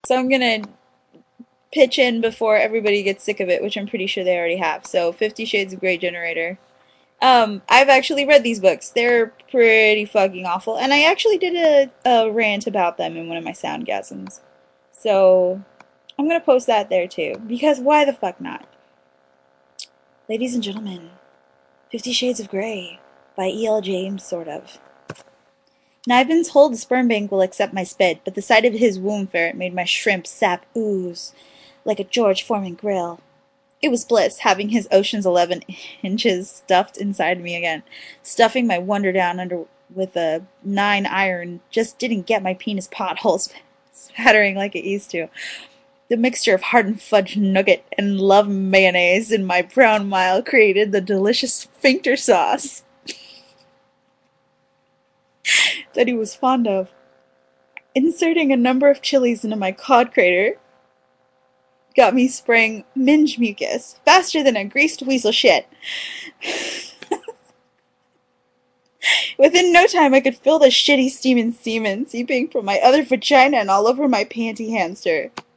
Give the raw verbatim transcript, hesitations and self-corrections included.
So I'm gonna pitch in before everybody gets sick of it, which I'm pretty sure they already have. So Fifty Shades of Grey Generator. Um, I've actually read these books. They're pretty fucking awful, and I actually did a, a rant about them in one of my soundgasms. So I'm gonna post that there too, because why the fuck not? Ladies and gentlemen, Fifty Shades of Grey by E L. James, sort of. Now I've been told the sperm bank will accept my spit, but the sight of his womb ferret made my shrimp sap ooze like a George Foreman grill. It was bliss, having his Ocean's Eleven inches stuffed inside me again. Stuffing my wonder down under with a nine iron just didn't get my penis potholes spattering like it used to. The mixture of hardened fudge nugget and love mayonnaise in my brown mile created the delicious sphincter sauce that he was fond of. Inserting a number of chilies into my cod crater got me spraying minge mucus faster than a greased weasel shit. Within no time I could feel the shitty steaming semen seeping from my other vagina and all over my panty hamster.